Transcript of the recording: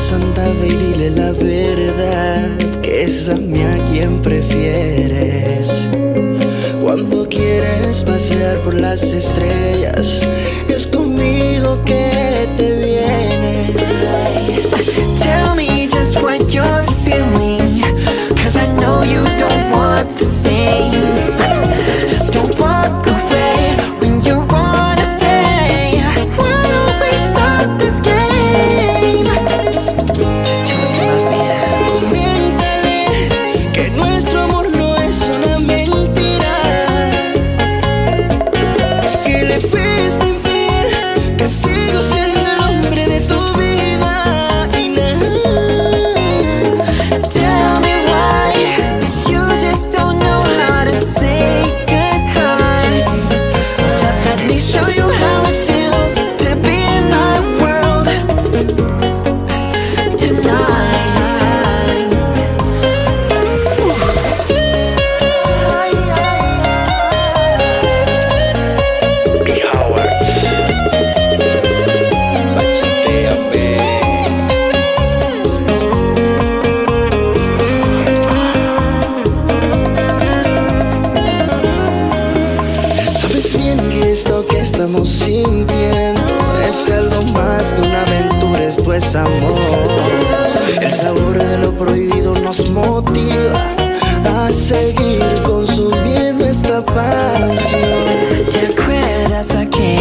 santa, ve y dile la verdad, que es a mí a quien prefieres. Cuando quieres pasear por las estrellas, es conmigo que te vienes. Tell me just what you're feeling, 'cause I know you don't want the same. Don't walk away when you wanna stay. Why don't we start this game? Just tell me you love me. Coméntale que nuestro amor no es una mentira, que le fuiste infiel, que sigo siendo el hombre de tu vida y nada. Tell me why you just don't know how to say goodbye. Just let me show you how it feels to be in my world tonight. B. Howard, bachateame. Sabes bien que esto que estamos sintiendo es algo más que una aventura, esto es amor. El sabor de lo prohibido nos motiva a seguir consumiendo esta pasión. ¿Te acuerdas aquella